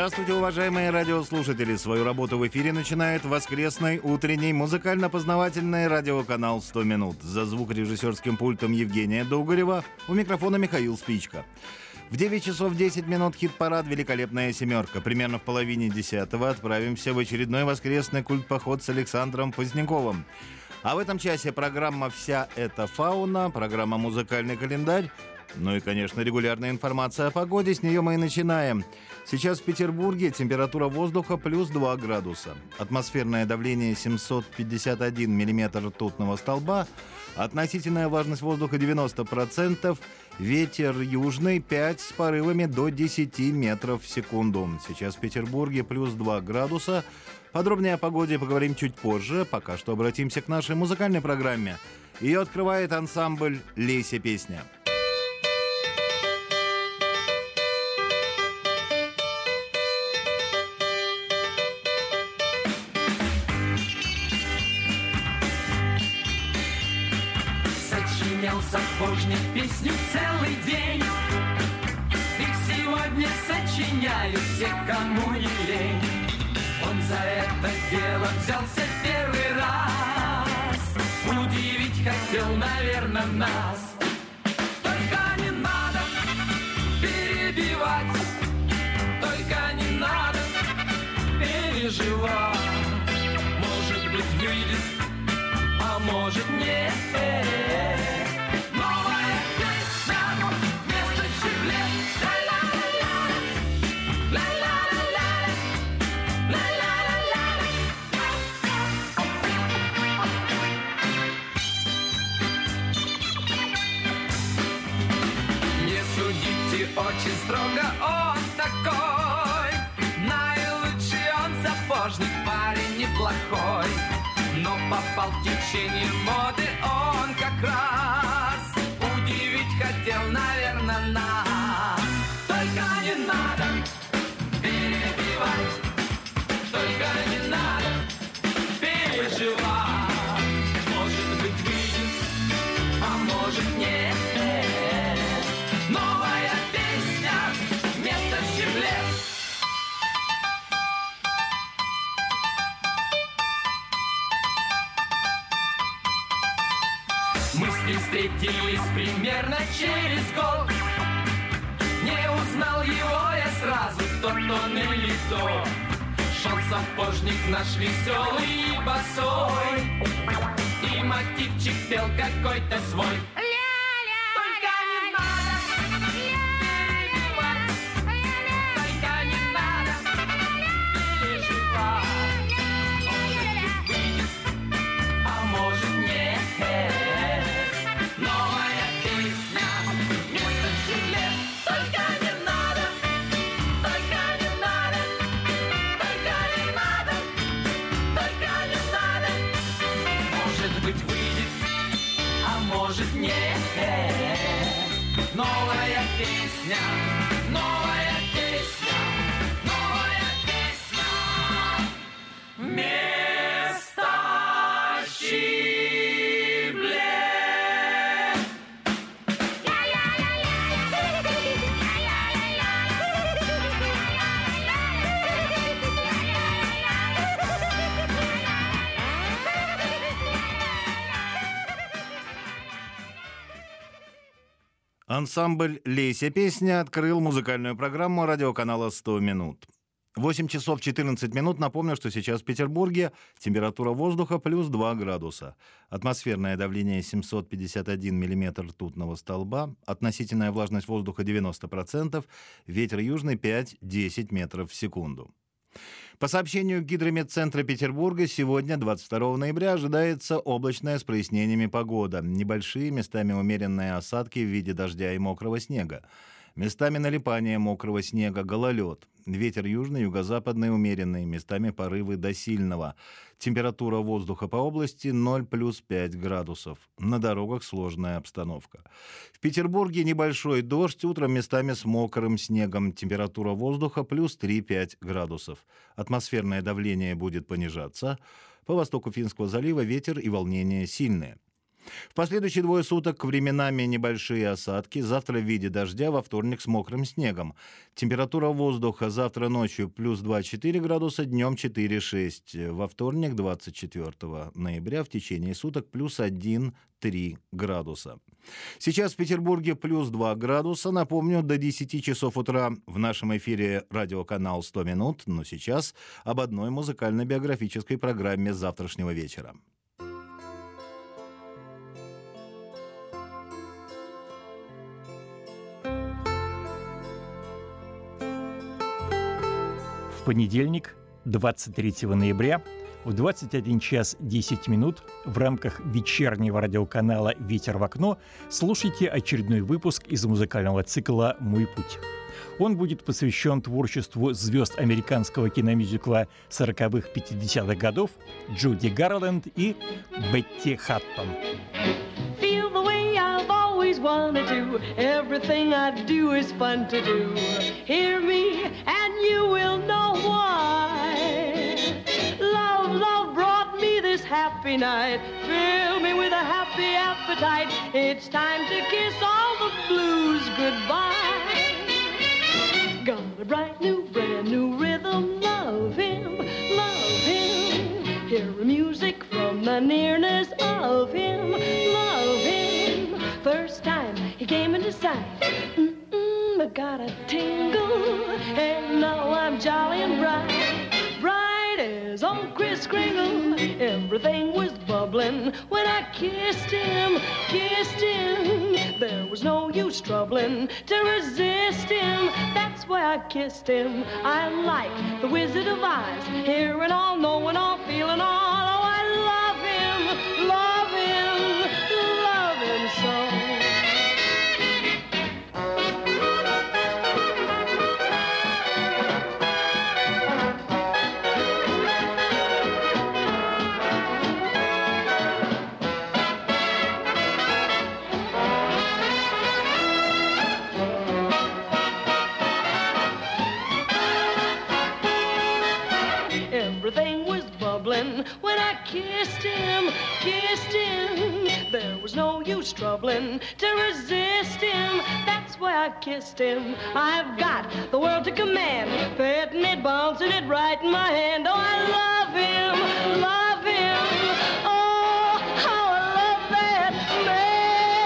Здравствуйте, уважаемые радиослушатели! Свою работу в эфире начинает воскресный, утренний, музыкально-познавательный радиоканал «100 минут». За звукорежиссерским пультом Евгения Дугарева, у микрофона Михаил Спичко. В 9 часов 10 минут хит-парад «Великолепная семерка». Примерно в половине 10-го отправимся в очередной воскресный культ-поход с Александром Поздняковым. А в этом часе программа «Вся эта фауна», программа «Музыкальный календарь», ну и, конечно, регулярная информация о погоде, с нее мы и начинаем. Сейчас в Петербурге температура воздуха плюс 2 градуса. Атмосферное давление 751 миллиметр ртутного столба. Относительная влажность воздуха 90%. Ветер южный 5 с порывами до 10 метров в секунду. Сейчас в Петербурге плюс 2 градуса. Подробнее о погоде поговорим чуть позже. Пока что обратимся к нашей музыкальной программе. Ее открывает ансамбль «Лейся песня». Сапожник песню целый день. Их сегодня сочиняют все, кому не лень. Он за это дело взялся первый раз. Удивить хотел, наверное, нас. Только не надо перебивать, только не надо переживать. Может быть, выйдет, а может нет. Очень строго он такой, наилучший он сапожник, парень неплохой. Но попал в течение моды он как раз. Удивить хотел, наверное, нас. Только не надо перебивать, только не надо переживать. Может быть, выйдет, а может нет. Новая песня вместо щеплет. Мы с ним встретились примерно через год. Не узнал его я сразу, тот он или то. Шел сапожник наш веселый и босой, и мотивчик пел какой-то свой. Новая песня, новая песня, новая песня. Вместо щеплет. Ансамбль «Лейся песня» открыл музыкальную программу радиоканала «100 минут». 8 часов 14 минут. Напомню, что сейчас в Петербурге температура воздуха плюс 2 градуса. Атмосферное давление 751 миллиметр ртутного столба. Относительная влажность воздуха 90%. Ветер южный 5-10 метров в секунду. По сообщению Гидрометцентра Петербурга, сегодня, 22 ноября, ожидается облачная с прояснениями погода. Небольшие, местами умеренные осадки в виде дождя и мокрого снега. Местами налипание мокрого снега, гололед. Ветер южный, юго-западный умеренный, местами порывы до сильного. Температура воздуха по области 0 плюс 5 градусов. На дорогах сложная обстановка. В Петербурге небольшой дождь, утром местами с мокрым снегом. Температура воздуха плюс 3-5 градусов. Атмосферное давление будет понижаться. По востоку Финского залива ветер и волнения сильные. В последующие 2 суток временами небольшие осадки, завтра в виде дождя, во вторник с мокрым снегом. Температура воздуха завтра ночью плюс 2-4 градуса, днем 4-6. Во вторник, 24 ноября, в течение суток плюс 1-3 градуса. Сейчас в Петербурге плюс 2 градуса. Напомню, до 10 часов утра в нашем эфире радиоканал «100 минут». Но сейчас об одной музыкально-биографической программе завтрашнего вечера. В понедельник, 23 ноября, в 21 час 10 минут в рамках вечернего радиоканала «Ветер в окно» слушайте очередной выпуск из музыкального цикла «Мой путь». Он будет посвящен творчеству звезд американского киномюзикла 40-х, 50-х годов Джуди Гарленд и Бетти Хаттон. Wanna do everything I do is fun to do. Hear me and you will know why. Love, love brought me this happy night. Fill me with a happy appetite. It's time to kiss all the blues goodbye. Got a brand new rhythm. Love him, love him. Hear the music from the nearness of him. Love him. First time he came into sight, I got a tingle, and now I'm jolly and bright, bright as old Kris Kringle. Everything was bubbling when I kissed him, kissed him. There was no use troubling to resist him. That's why I kissed him. I'm like the Wizard of Oz, hearing all, knowing all, feeling all. Oh, I love him, love him, love him so. Everything was bubbling when I kissed him, kissed him. There was no use troubling to resist him. That's why I kissed him. I've got the world to command, petting it, bouncing it right in my hand. Oh, I love him, love him. Oh, how I love that man.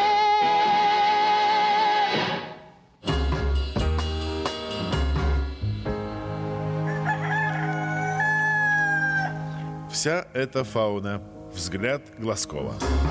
Вся эта фауна. Взгляд Глазкова.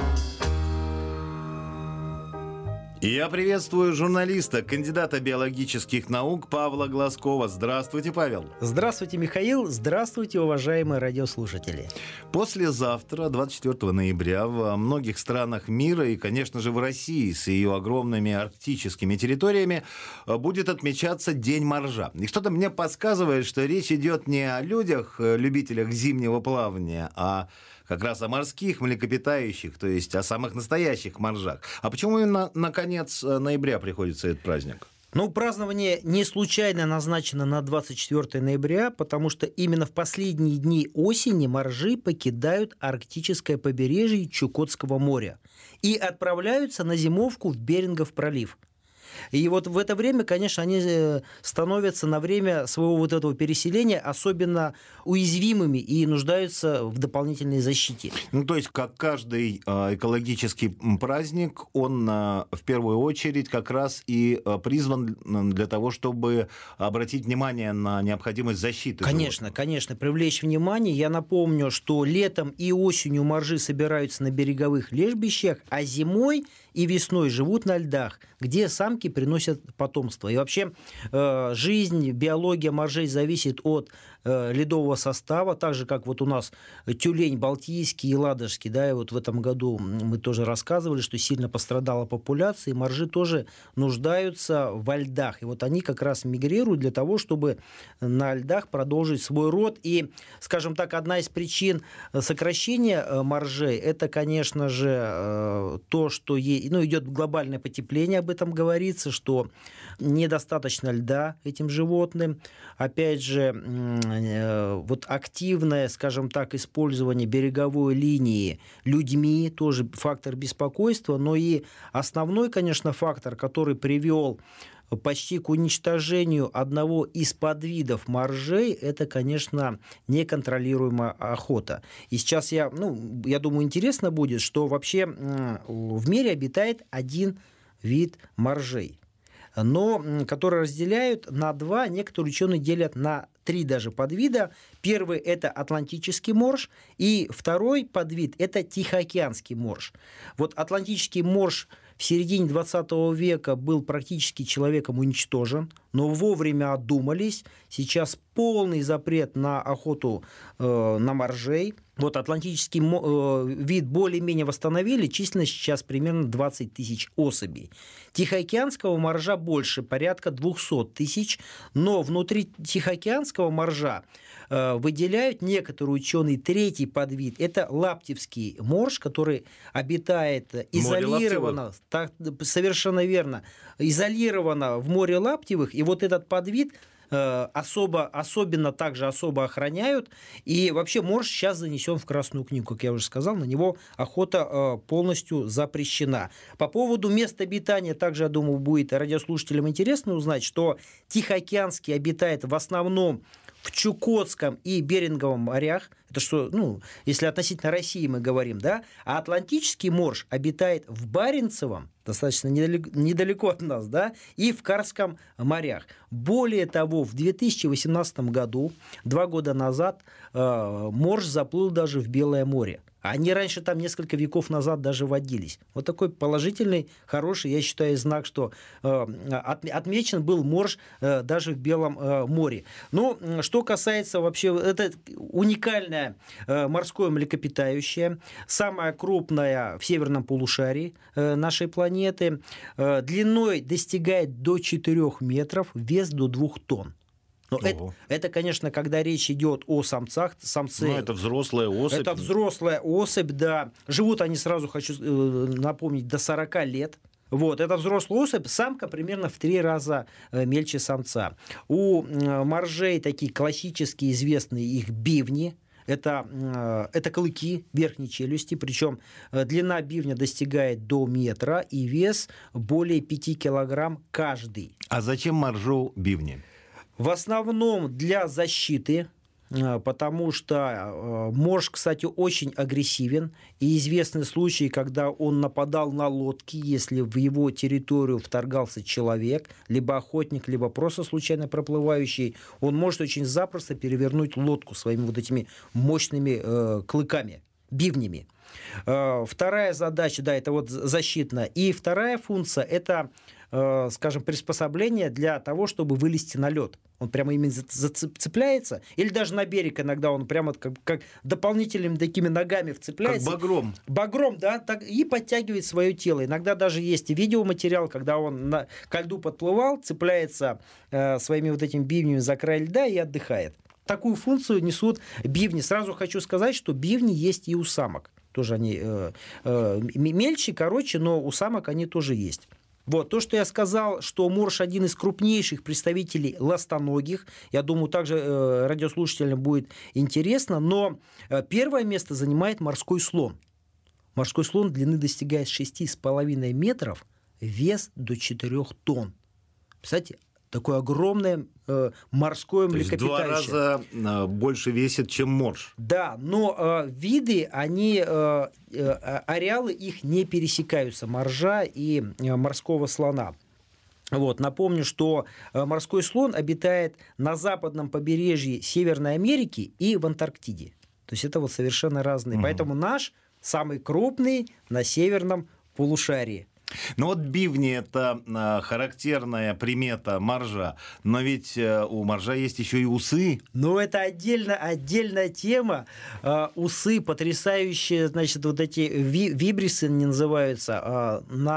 И я приветствую журналиста, кандидата биологических наук Павла Глазкова. Здравствуйте, Павел. Здравствуйте, Михаил. Здравствуйте, уважаемые радиослушатели. Послезавтра, 24 ноября, во многих странах мира и, конечно же, в России с ее огромными арктическими территориями будет отмечаться День моржа. И что-то мне подсказывает, что речь идет не о людях, любителях зимнего плавания, а как раз о морских млекопитающих, то есть о самых настоящих моржах. А почему именно на конец ноября приходится этот праздник? Ну, празднование не случайно назначено на 24 ноября, потому что именно в последние дни осени моржи покидают арктическое побережье Чукотского моря и отправляются на зимовку в Берингов пролив. И вот в это время, конечно, они становятся на время своего вот этого переселения особенно уязвимыми и нуждаются в дополнительной защите. Ну, то есть, как каждый экологический праздник, он в первую очередь как раз и призван для того, чтобы обратить внимание на необходимость защиты. Конечно, конечно, привлечь внимание. Я напомню, что летом и осенью моржи собираются на береговых лежбищах, а зимой и весной живут на льдах, где самки приносят потомство. И вообще жизнь, биология моржей зависит от ледового состава, так же, как вот у нас тюлень балтийский и ладожский, да, и вот в этом году мы тоже рассказывали, что сильно пострадала популяция, и моржи тоже нуждаются во льдах. И вот они как раз мигрируют для того, чтобы на льдах продолжить свой род. И, скажем так, одна из причин сокращения моржей, это, конечно же, то, что идет глобальное потепление, об этом говорится, что недостаточно льда этим животным. Опять же, вот активное, скажем так, использование береговой линии людьми, тоже фактор беспокойства, но и основной, конечно, фактор, который привел почти к уничтожению одного из подвидов моржей, это, конечно, неконтролируемая охота. И сейчас я думаю, интересно будет, что вообще в мире обитает один вид моржей, но которые разделяют на два, некоторые ученые делят на 3 даже подвида. Первый – это атлантический морж, и второй подвид – это тихоокеанский морж. Вот атлантический морж в середине 20 века был практически человеком уничтожен, но вовремя одумались. Сейчас полный запрет на охоту на моржей. Вот атлантический вид более-менее восстановили, численность сейчас примерно 20 тысяч особей. Тихоокеанского моржа больше, порядка 200 тысяч, но внутри тихоокеанского моржа выделяют некоторые ученые третий подвид. Это лаптевский морж, который обитает изолированно, совершенно верно, изолированно в море Лаптевых, и вот этот подвид особенно также особо охраняют. И вообще морж сейчас занесен в Красную книгу, как я уже сказал, на него охота полностью запрещена. По поводу места обитания также, я думаю, будет радиослушателям интересно узнать, что Тихоокеанский обитает в основном в Чукотском и Беринговом морях. Это что, если относительно России мы говорим, да? А Атлантический морж обитает в Баренцевом, достаточно недалеко от нас, да, и в Карском морях. Более того, в 2018 году, 2 года назад, морж заплыл даже в Белое море. Они раньше там несколько веков назад даже водились. Вот такой положительный, хороший, я считаю, знак, что отмечен был морж даже в Белом море. Но что касается вообще, это уникальное морское млекопитающее, самое крупное в северном полушарии нашей планеты, длиной достигает до 4 метров, вес до 2 тонн. Но это, конечно, когда речь идет о самцах, самцы. Это взрослая особь. Это взрослая особь, да. Живут они, сразу хочу напомнить, до 40 лет. Вот, это взрослая особь, самка примерно в 3 раза мельче самца. У моржей такие классические известные их бивни. Это клыки верхней челюсти, причем длина бивня достигает до метра и вес более 5 килограмм каждый. А зачем моржу бивни? В основном для защиты, потому что морж, кстати, очень агрессивен. И известны случаи, когда он нападал на лодки, если в его территорию вторгался человек, либо охотник, либо просто случайно проплывающий. Он может очень запросто перевернуть лодку своими вот этими мощными клыками, бивнями. Вторая задача, да, это вот защитная. И вторая функция – это, скажем, приспособление для того, чтобы вылезти на лед. Он прямо именно зацепляется, или даже на берег иногда он прямо как дополнительными такими ногами вцепляется. Как багром. Багром, да, так, и подтягивает свое тело. Иногда даже есть видеоматериал, когда он ко льду подплывал, цепляется своими вот этими бивнями за край льда и отдыхает. Такую функцию несут бивни. Сразу хочу сказать, что бивни есть и у самок. Тоже они мельче, короче, но у самок они тоже есть. Вот, то, что я сказал, что морж один из крупнейших представителей ластоногих, я думаю, также радиослушателям будет интересно, но первое место занимает морской слон. Морской слон длины достигает 6,5 метров, вес до 4 тонн. Представляете, такое огромное морское млекопитающее. То есть 2 раза больше весит, чем морж. Да, но виды, они, ареалы их не пересекаются, моржа и морского слона. Вот, напомню, что морской слон обитает на западном побережье Северной Америки и в Антарктиде. То есть это вот совершенно разные. Поэтому наш самый крупный на северном полушарии. Ну вот бивни – это характерная примета моржа, но ведь у моржа есть еще и усы. Ну, это отдельная тема. Усы потрясающие, значит, вот эти вибрисы они называются. На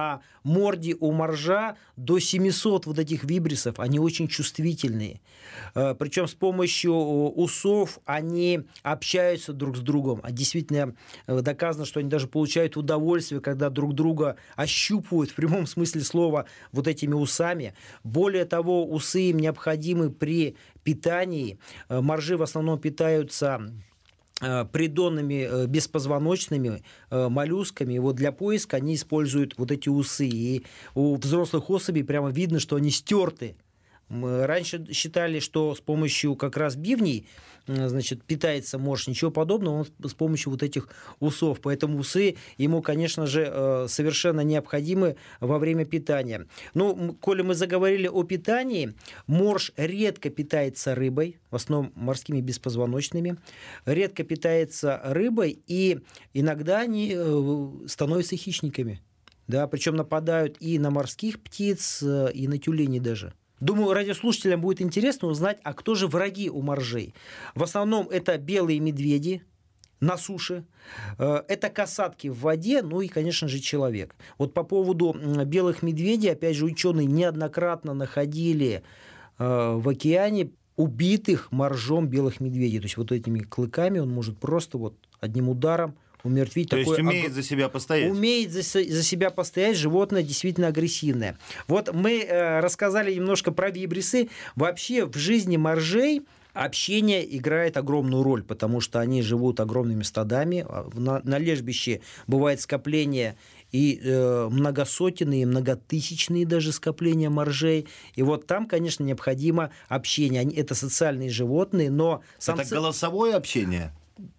морде у моржа до 700 вот этих вибрисов, они очень чувствительные. Причем с помощью усов они общаются друг с другом. Действительно доказано, что они даже получают удовольствие, когда друг друга ощупывают в прямом смысле слова вот этими усами. Более того, усы им необходимы при питании. Моржи в основном питаются придонными беспозвоночными моллюсками. И вот для поиска они используют вот эти усы. И у взрослых особей прямо видно, что они стерты. Мы раньше считали, что с помощью как раз бивней, значит, питается морж. Ничего подобного, он с помощью вот этих усов. Поэтому усы ему, конечно же, совершенно необходимы во время питания. Ну, коли мы заговорили о питании, морж редко питается рыбой, в основном морскими беспозвоночными, редко питается рыбой, и иногда они становятся хищниками. Да, причем нападают и на морских птиц, и на тюленей даже. Думаю, радиослушателям будет интересно узнать, а кто же враги у моржей. В основном это белые медведи на суше, это касатки в воде, ну и, конечно же, человек. Вот по поводу белых медведей, опять же, ученые неоднократно находили в океане убитых моржом белых медведей. То есть вот этими клыками он может просто вот одним ударом умертвить. То есть умеет за себя постоять. Умеет за себя постоять, животное действительно агрессивное. Вот мы рассказали немножко про вибрисы. Вообще в жизни моржей общение играет огромную роль, потому что они живут огромными стадами. На лежбище бывает скопление и многосотенные, многотысячные даже скопления моржей. И вот там, конечно, необходимо общение. Это социальные животные, но... Это голосовое общение?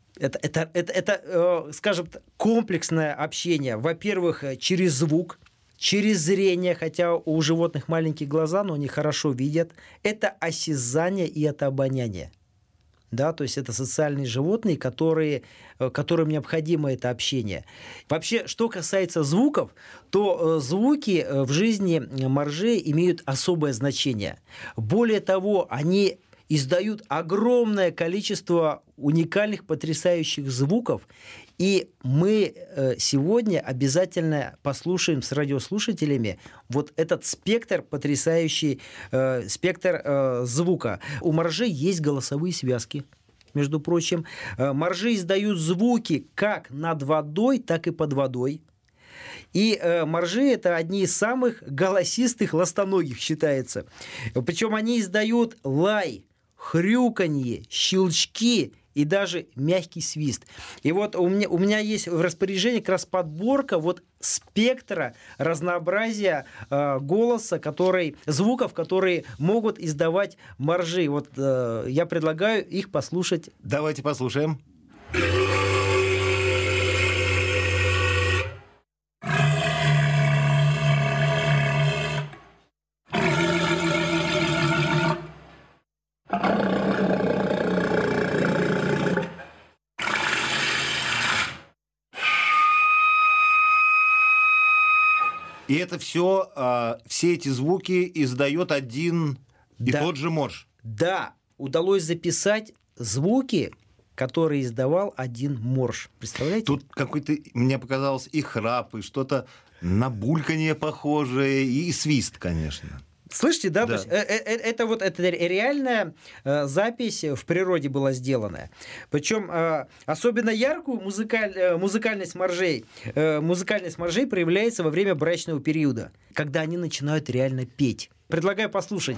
Это, скажем, комплексное общение. Во-первых, через звук, через зрение, хотя у животных маленькие глаза, но они хорошо видят. Это осязание и это обоняние. Да, то есть это социальные животные, которым необходимо это общение. Вообще, что касается звуков, то звуки в жизни моржей имеют особое значение. Более того, они издают огромное количество уникальных, потрясающих звуков. И мы сегодня обязательно послушаем с радиослушателями вот этот спектр, потрясающий спектр звука. У моржей есть голосовые связки. Между прочим, моржи издают звуки как над водой, так и под водой. И моржи – это одни из самых голосистых ластоногих, считается. Причем они издают лай, хрюканье, щелчки и даже мягкий свист. И вот у меня есть в распоряжении как раз подборка вот спектра разнообразия голоса, звуков, которые могут издавать моржи. Вот я предлагаю их послушать. Давайте послушаем. И это все эти звуки издает один и тот же морж. Да, удалось записать звуки, которые издавал один морж. Представляете? Тут какой-то, мне показалось, и храп, и что-то на бульканье похожее, и свист, конечно. Слышите, да? То есть, это реальная запись в природе была сделана. Причем особенно яркую музыкальность моржей проявляется во время брачного периода, когда они начинают реально петь. Предлагаю послушать.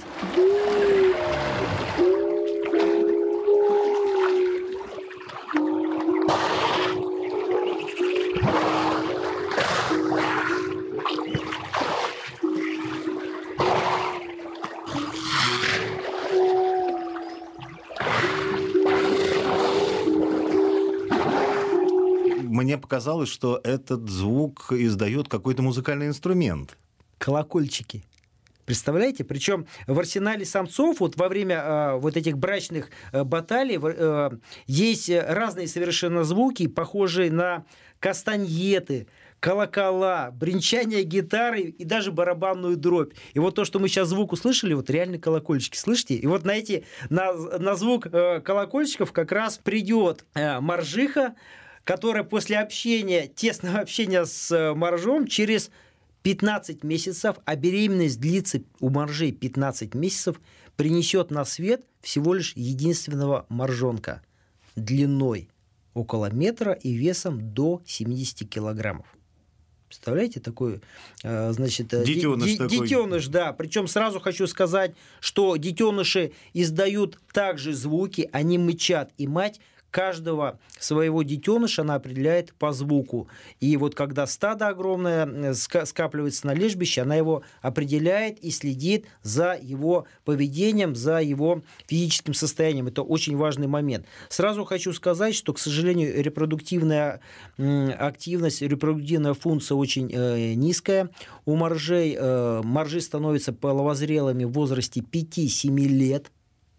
Мне показалось, что этот звук издает какой-то музыкальный инструмент. Колокольчики. Представляете? Причем в арсенале самцов вот во время вот этих брачных баталий есть разные совершенно звуки, похожие на кастаньеты, колокола, бренчание гитары и даже барабанную дробь. И вот то, что мы сейчас звук услышали, вот реально колокольчики, слышите? И вот на звук колокольчиков как раз придет моржиха, которая после тесного общения с моржом через 15 месяцев, а беременность длится у моржей 15 месяцев, принесет на свет всего лишь единственного моржонка длиной около метра и весом до 70 килограммов. Представляете, такой, значит, детеныш, да. Причем сразу хочу сказать, что детеныши издают также звуки, они мычат, и мать каждого своего детеныша она определяет по звуку. И вот когда стадо огромное скапливается на лежбище, она его определяет и следит за его поведением, за его физическим состоянием. Это очень важный момент. Сразу хочу сказать, что, к сожалению, репродуктивная активность, репродуктивная функция очень низкая. У моржей моржи становятся половозрелыми в возрасте 5-7 лет.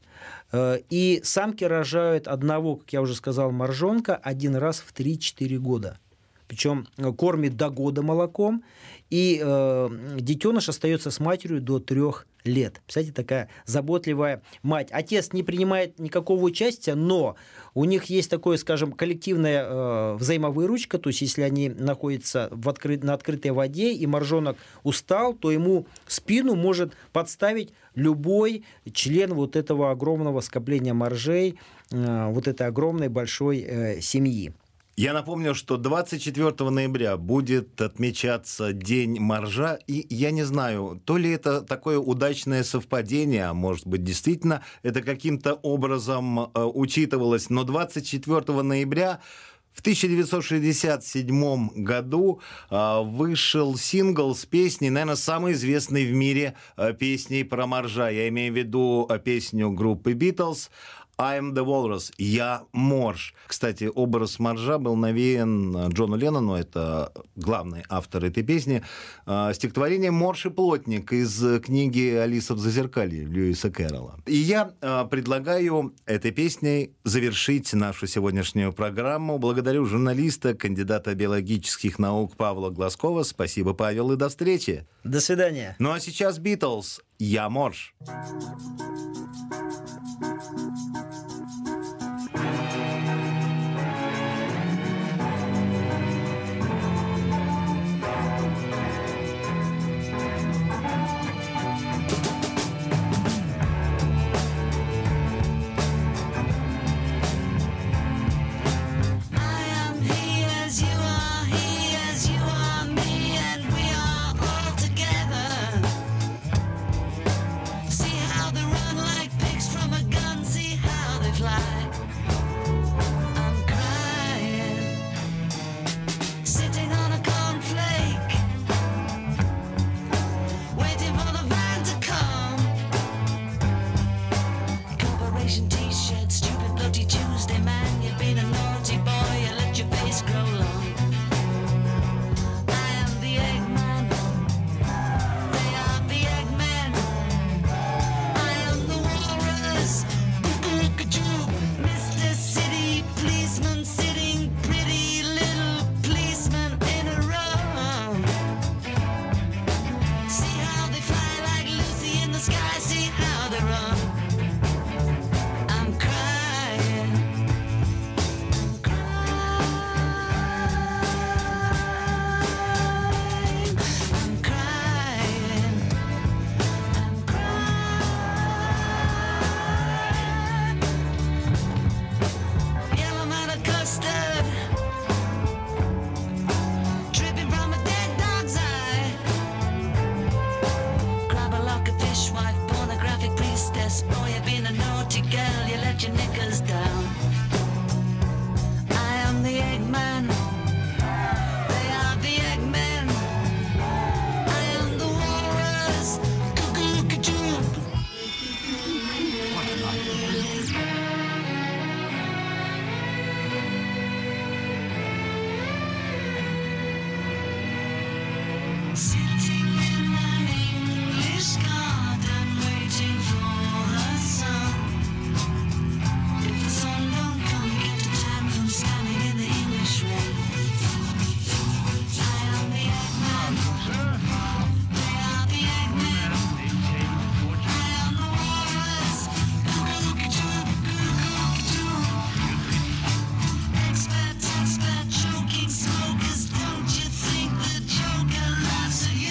И самки рожают одного, как я уже сказал, моржонка один раз в 3-4 года. Причем кормит до года молоком, и детеныш остается с матерью до 3 лет. Представляете, такая заботливая мать. Отец не принимает никакого участия, но у них есть такое, скажем, коллективная взаимовыручка, то есть если они находятся на открытой воде, и моржонок устал, то ему спину может подставить любой член вот этого огромного скопления моржей, вот этой огромной большой семьи. Я напомню, что 24 ноября будет отмечаться День моржа, и я не знаю, то ли это такое удачное совпадение, а может быть, действительно, это каким-то образом учитывалось, но 24 ноября в 1967 году вышел сингл с песней, наверное, самой известной в мире песней про моржа. Я имею в виду песню группы Beatles «I'm the Walrus», «Я морж». Кстати, образ моржа был навеян Джону Леннону, это главный автор этой песни, стихотворением «Морж и плотник» из книги «Алиса в зазеркалье» Льюиса Кэрролла. И я предлагаю этой песней завершить нашу сегодняшнюю программу. Благодарю журналиста, кандидата биологических наук Павла Глазкова. Спасибо, Павел, и до встречи. До свидания. Ну а сейчас Beatles «Я морж». Expert, choking smokers, don't you think the Joker laughs at you?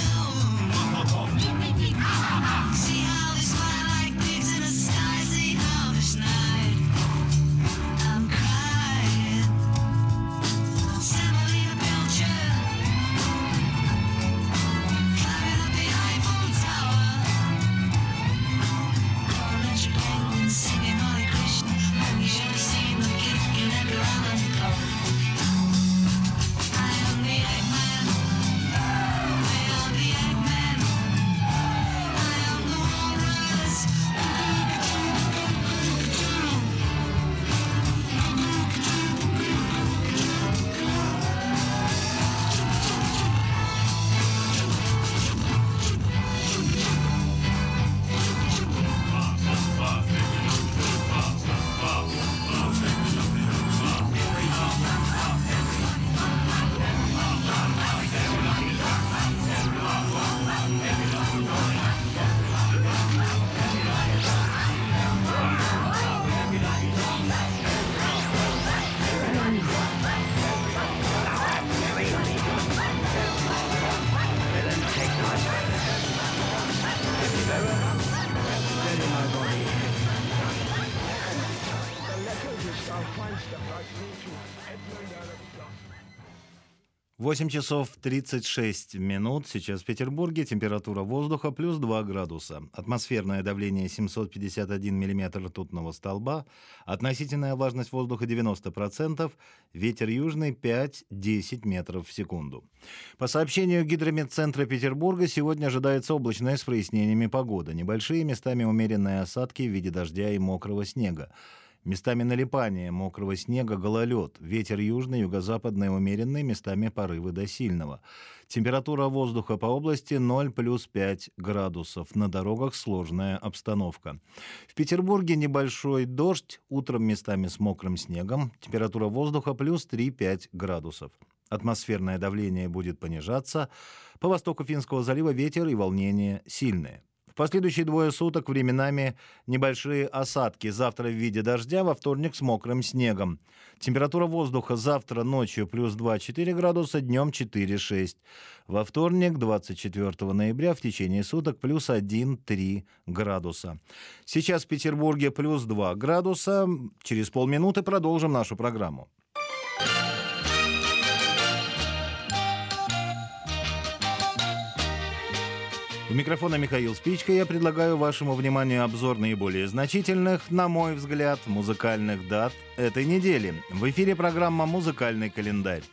8 часов 36 минут. Сейчас в Петербурге температура воздуха плюс 2 градуса. Атмосферное давление 751 миллиметр ртутного столба. Относительная влажность воздуха 90%. Ветер южный 5-10 метров в секунду. По сообщению Гидрометцентра Петербурга, сегодня ожидается облачная с прояснениями погода. Небольшие, местами умеренные осадки в виде дождя и мокрого снега. Местами налипание мокрого снега, гололед. Ветер южный, юго-западный умеренный, местами порывы до сильного. Температура воздуха по области 0 плюс 5 градусов. На дорогах сложная обстановка. В Петербурге небольшой дождь, утром местами с мокрым снегом. Температура воздуха плюс 3-5 градусов. Атмосферное давление будет понижаться. По востоку Финского залива ветер и волнение сильные. В последующие двое суток временами небольшие осадки. Завтра в виде дождя, во вторник с мокрым снегом. Температура воздуха завтра ночью плюс 2-4 градуса, днем 4-6. Во вторник, 24 ноября, в течение суток плюс 1-3 градуса. Сейчас в Петербурге плюс 2 градуса. Через полминуты продолжим нашу программу. У микрофона Михаил Спичко. Я предлагаю вашему вниманию обзор наиболее значительных, на мой взгляд, музыкальных дат этой недели. В эфире программа «Музыкальный календарь».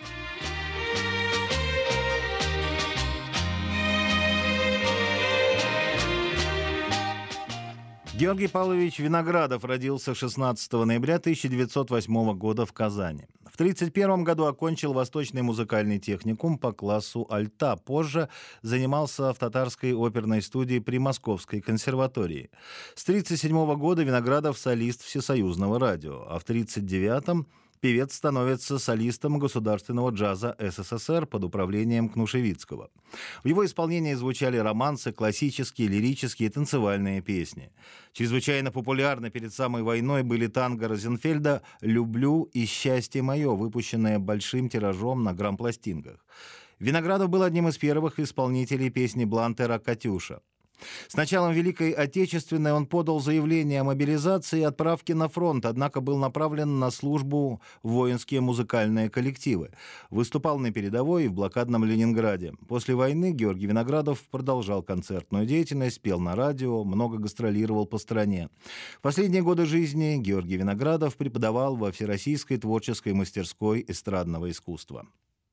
Георгий Павлович Виноградов родился 16 ноября 1908 года в Казани. В 1931 году окончил Восточный музыкальный техникум по классу альта. Позже занимался в Татарской оперной студии при Московской консерватории. С 1937 года Виноградов солист Всесоюзного радио, а в 1939 певец становится солистом государственного джаза СССР под управлением Кнушевицкого. В его исполнении звучали романсы, классические, лирические и танцевальные песни. Чрезвычайно популярны перед самой войной были танго Розенфельда «Люблю» и «Счастье мое», выпущенные большим тиражом на грампластинках. Виноградов был одним из первых исполнителей песни Блантера «Катюша». С началом Великой Отечественной он подал заявление о мобилизации и отправке на фронт, однако был направлен на службу в воинские музыкальные коллективы. Выступал на передовой и в блокадном Ленинграде. После войны Георгий Виноградов продолжал концертную деятельность, пел на радио, много гастролировал по стране. В последние годы жизни Георгий Виноградов преподавал во Всероссийской творческой мастерской эстрадного искусства.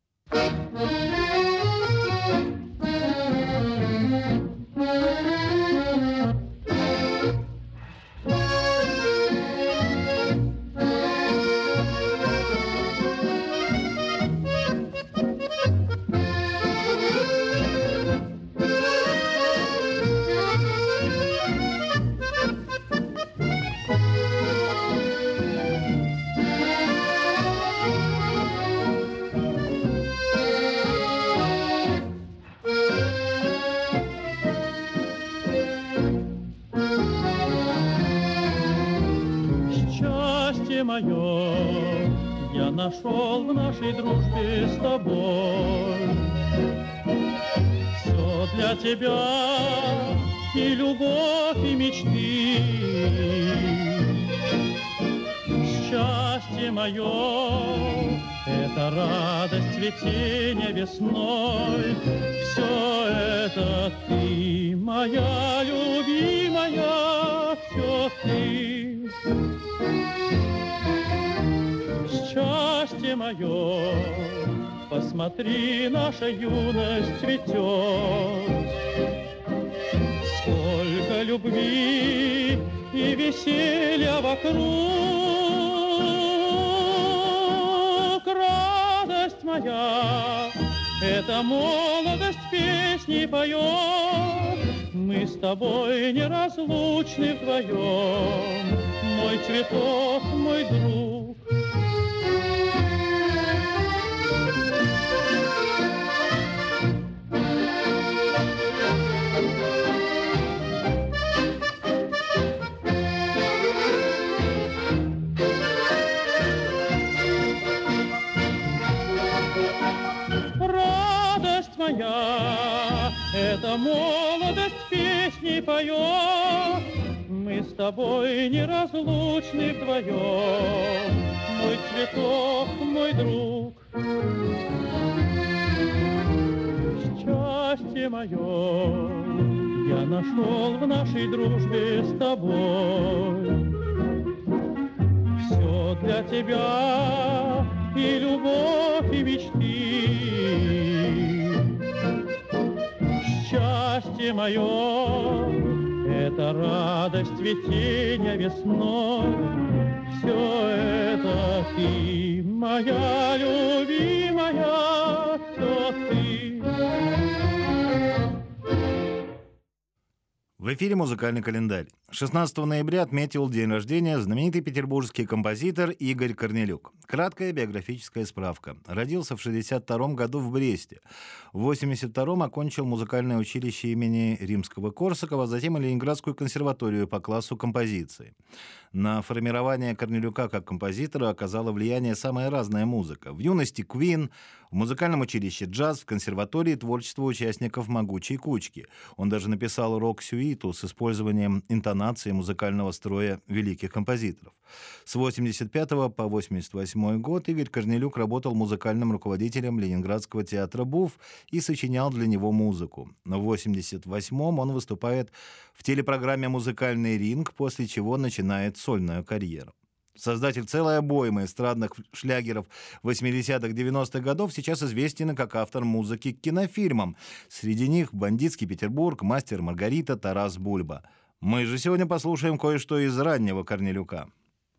Мое, я нашел в нашей дружбе с тобой. Все для тебя и любовь, и мечты. Счастье мое — это радость цветения весной. Все это ты, моя любимая, все ты. Счастье мое, посмотри, наша юность цветет. Сколько любви и веселья вокруг. Радость моя, эта молодость песни поет. Мы с тобой неразлучны вдвоем, мой цветок, мой друг. Моя, эта молодость песни поет. Мы с тобой неразлучны вдвоем, мой цветок, мой друг. мое я нашел в нашей дружбе с тобой. Все для тебя и любовь, и мечты. Счастье мое — это радость цветения весной. Все это ты, моя любимая, все ты. В эфире «Музыкальный календарь». 16 ноября отметил день рождения знаменитый петербургский композитор Игорь Корнелюк. Краткая биографическая справка. Родился в 1962 году в Бресте. В 1982 окончил музыкальное училище имени Римского-Корсакова, затем и Ленинградскую консерваторию по классу композиции. На формирование Корнелюка как композитора оказала влияние самая разная музыка. В юности Queen, в музыкальном училище джаз, в консерватории творчество участников «Могучей кучки». Он даже написал рок-сюиту с использованием интонации музыкального строя великих композиторов. С 1985 по 1988 год Игорь Корнелюк работал музыкальным руководителем Ленинградского театра БУФ и сочинял для него музыку. Но в 1988 он выступает в телепрограмме «Музыкальный ринг», после чего начинает сольную карьеру. Создатель целой обоймы эстрадных шлягеров 80-х, 90-х годов сейчас известен как автор музыки к кинофильмам. Среди них «Бандитский Петербург», «Мастер и Маргарита», «Тарас Бульба». Мы же сегодня послушаем кое-что из раннего Корнелюка.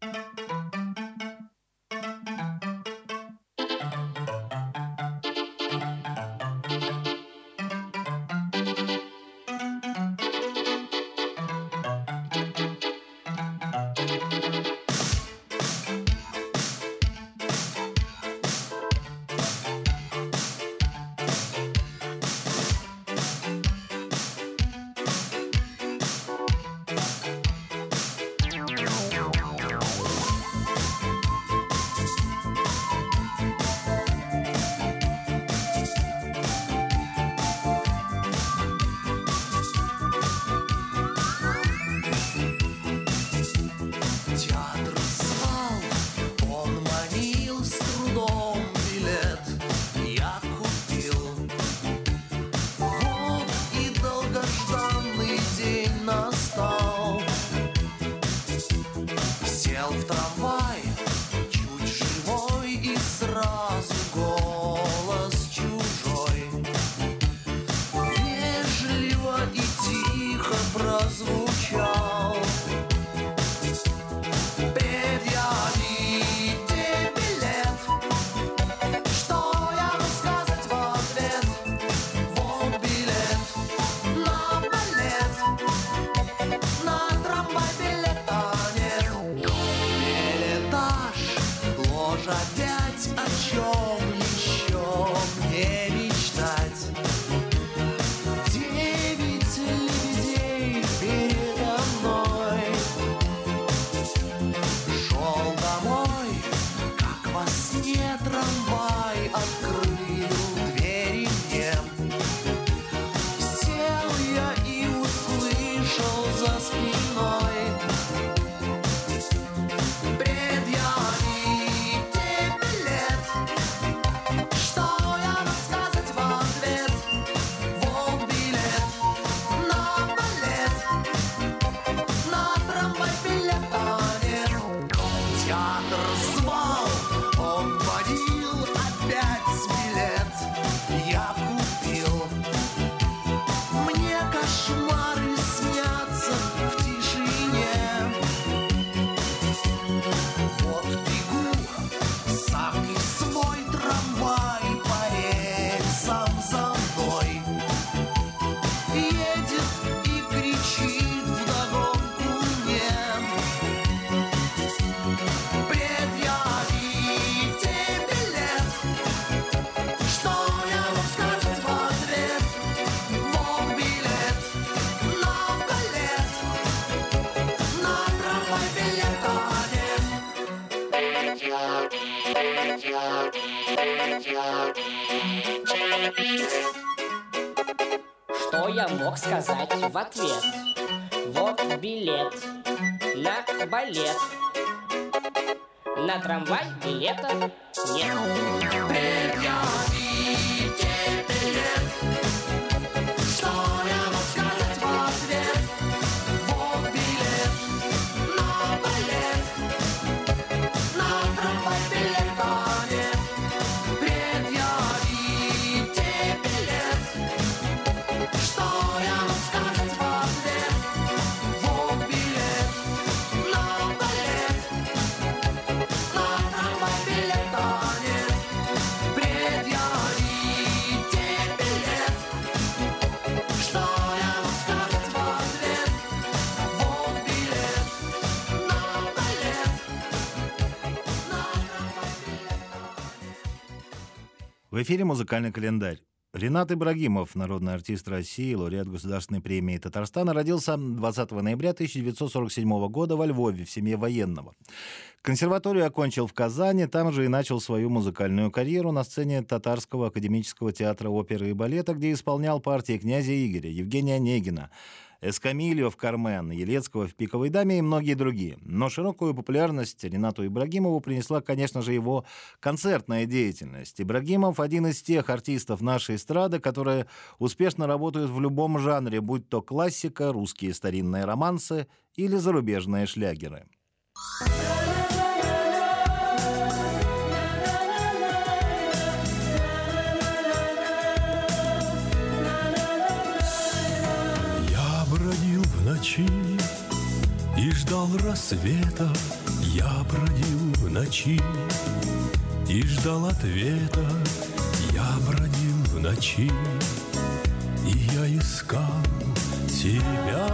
Что я мог сказать в ответ? Вот билет на балет. На трамвай билета нет. Предъявите билет, В эфире «Музыкальный календарь». Ринат Ибрагимов, народный артист России, лауреат Государственной премии Татарстана, родился 20 ноября 1947 года во Львове в семье военного. Консерваторию окончил в Казани, там же и начал свою музыкальную карьеру на сцене Татарского академического театра оперы и балета, где исполнял партии князя Игоря, Евгения Онегина, Эскамильо в «Кармен», Елецкого в «Пиковой даме» и многие другие. Но широкую популярность Ринату Ибрагимову принесла, конечно же, его концертная деятельность. Ибрагимов — один из тех артистов нашей эстрады, которые успешно работают в любом жанре, будь то классика, русские старинные романсы или зарубежные шлягеры. И ждал рассвета, я бродил в ночи, и ждал ответа, я бродил в ночи, и я искал тебя.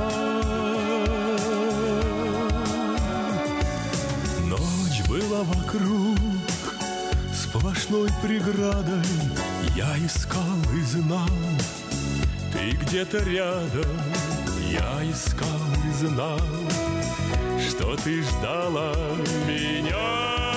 Ночь была вокруг сплошной преградой, я искал и знал, ты где-то рядом. Я искал и знал, что ты ждала меня.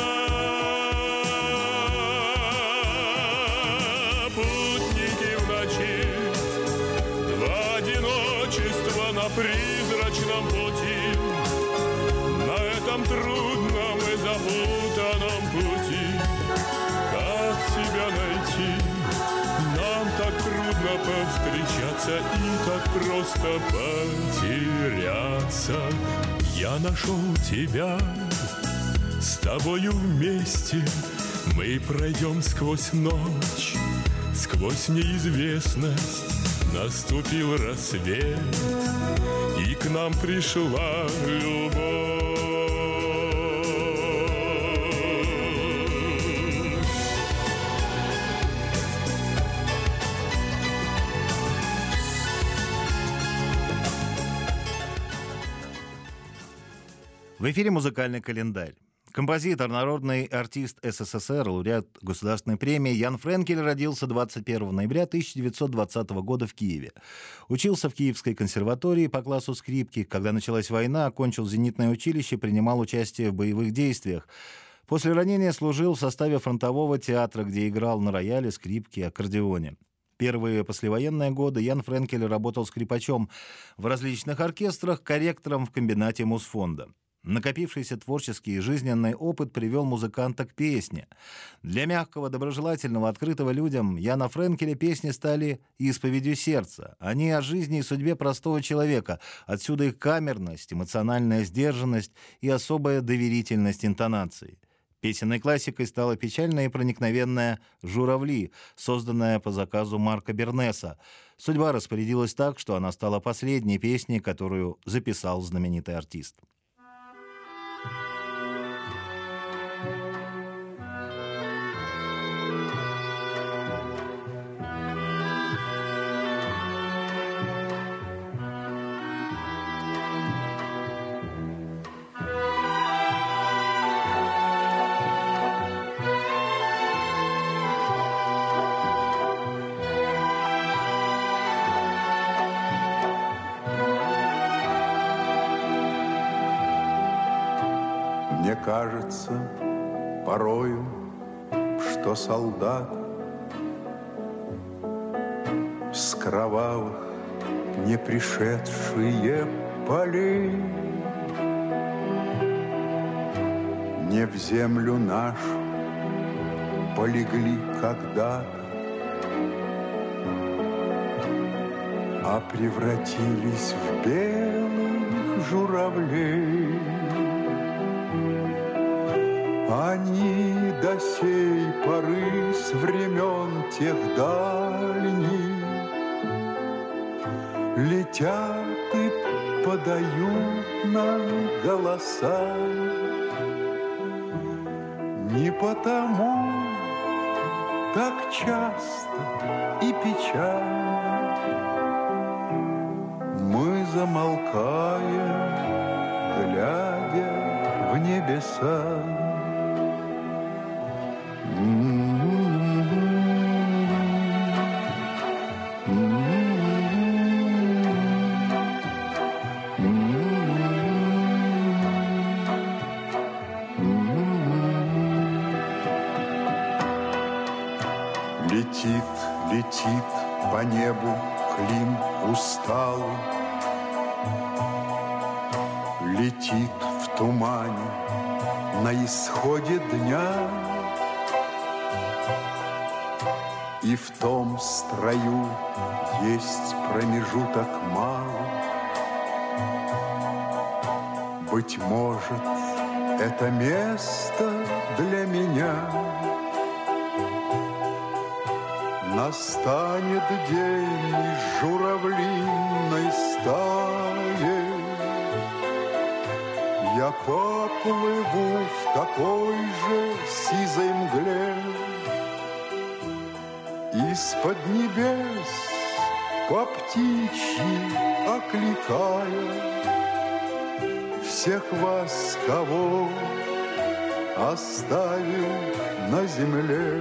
Путники в ночи, два одиночества на призрачном пути, на этом трудном и запутанном пути. Как тебя найти? Нам так трудно повстречаться и так просто потеряться. Я нашел тебя, с тобою вместе мы пройдем сквозь ночь, сквозь неизвестность. Наступил рассвет, и к нам пришла любовь. В эфире «Музыкальный календарь». Композитор, народный артист СССР, лауреат Государственной премии Ян Френкель родился 21 ноября 1920 года в Киеве. Учился в Киевской консерватории по классу скрипки. Когда началась война, окончил зенитное училище, принимал участие в боевых действиях. После ранения служил в составе фронтового театра, где играл на рояле, скрипке и аккордеоне. Первые послевоенные годы Ян Френкель работал скрипачом в различных оркестрах, корректором в комбинате Мусфонда. Накопившийся творческий и жизненный опыт привел музыканта к песне. Для мягкого, доброжелательного, открытого людям Яна Френкеля песни стали исповедью сердца. Они о жизни и судьбе простого человека. Отсюда их камерность, эмоциональная сдержанность и особая доверительность интонаций. Песенной классикой стала печальная и проникновенная «Журавли», созданная по заказу Марка Бернеса. Судьба распорядилась так, что она стала последней песней, которую записал знаменитый артист. Мне кажется порою, что солдат с кровавых не пришедшие полей не в землю нашу полегли когда-то, а превратились в белых журавлей. Они до сей поры с времен тех дальних летят и подают нам голоса. Не потому так часто и печально мы замолкаем, глядя в небеса. летит по небу клин усталый, летит в тумане на исходе дня, и в том строю есть промежуток малый. Быть может, это место для меня. Настанет день из журавлиной стаи, я поплыву в такой же сизой мгле. Из-под небес по птичьи окликая всех вас, кого оставил на земле.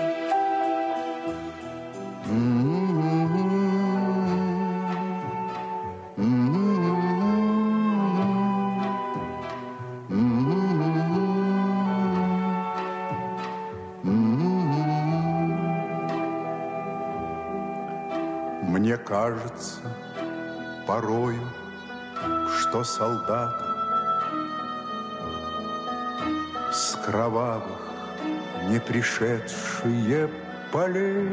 Мне кажется порою, что солдаты с кровавых не пришедшие полей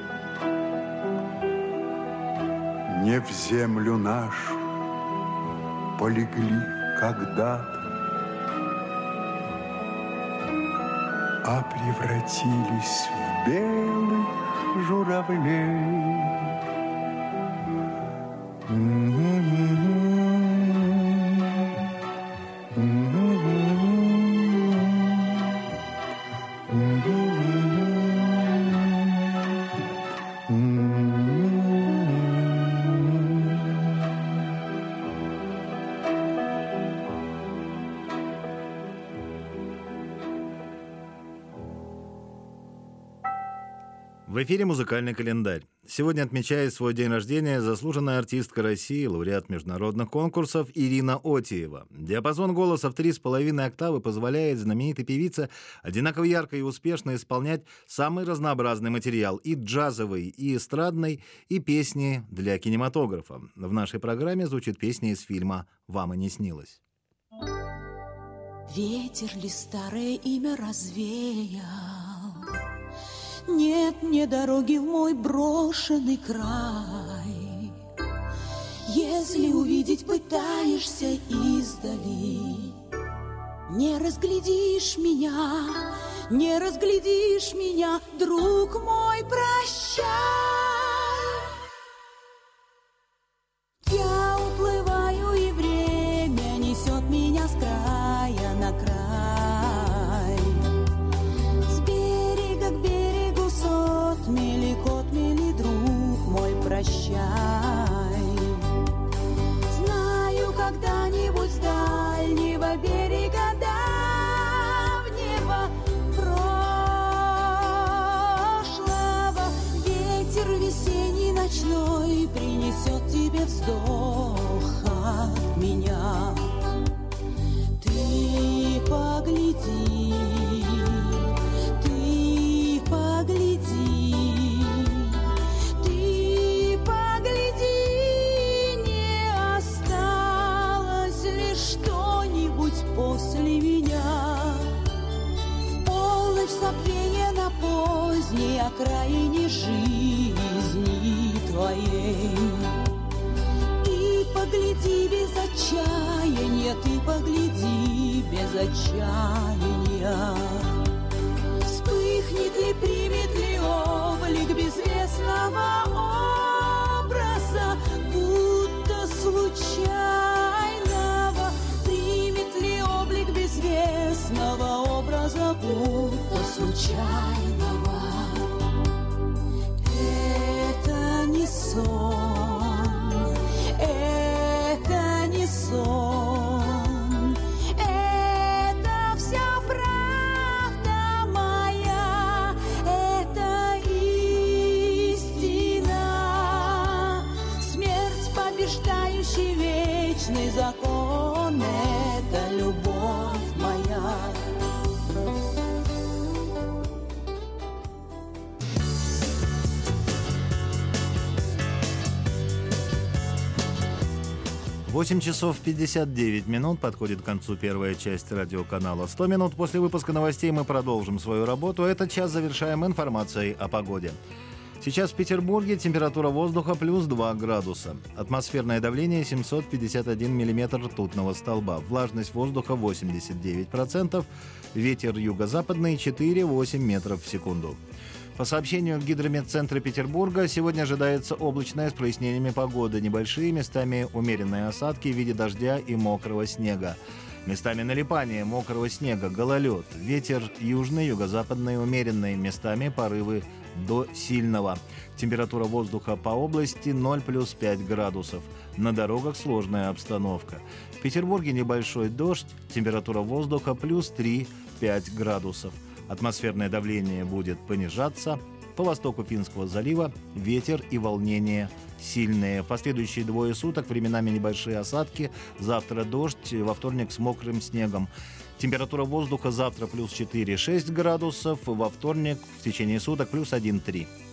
не в землю нашу полегли когда-то, а превратились в белых журавлей. В эфире «Музыкальный календарь». Сегодня отмечает свой день рождения заслуженная артистка России, лауреат международных конкурсов Ирина Отиева. Диапазон голоса в 3,5 октавы позволяет знаменитой певице одинаково ярко и успешно исполнять самый разнообразный материал — и джазовый, и эстрадный, и песни для кинематографа. В нашей программе звучит песня из фильма «Вам и не снилось». Ветер ли старое имя развеял? Нет мне дороги в мой брошенный край. Если увидеть пытаешься издали, не разглядишь меня, не разглядишь меня, друг мой, прощай. Я уплываю, и время несет меня с края на край. Отмели, друг мой, прощай. Знаю, когда-нибудь с дальнего берега давнего прошлого ветер весенний ночной принесет тебе вздох от меня. Ты погляди, ты погляди. После меня в полночь забвения на поздней окраине жизни твоей. Ты погляди без отчаяния, ты погляди без отчаяния. Вспыхнет ли, примет ли облик безвестного образа, будто случайного? Облик безвестного образа, будто случайного. Это не сон, это не сон, это вся правда моя, это истина. Смерть, побеждающий вечный закон, это любовь моя. 8 часов 59 минут. Подходит к концу первая часть радиоканала 100 минут. После выпуска новостей мы продолжим свою работу. Этот час завершаем информацией о погоде. Сейчас в Петербурге температура воздуха плюс 2 градуса. Атмосферное давление 751 миллиметр ртутного столба. Влажность воздуха 89%. Ветер юго-западный 4,8 метров в секунду. По сообщению Гидрометцентра Петербурга, сегодня ожидается облачная с прояснениями погоды. Небольшие, местами умеренные осадки в виде дождя и мокрого снега. Местами налипание мокрого снега, гололед. Ветер южный, юго-западный, умеренный. Местами порывы до сильного. Температура воздуха по области 0 плюс 5 градусов. На дорогах сложная обстановка. В Петербурге небольшой дождь. Температура воздуха плюс 3-5 градусов. Атмосферное давление будет понижаться. По востоку Финского залива ветер и волнение сильные. Последующие двое суток временами небольшие осадки. Завтра дождь, во вторник с мокрым снегом. Температура воздуха завтра плюс 4-6 градусов. Во вторник в течение суток плюс 1-3.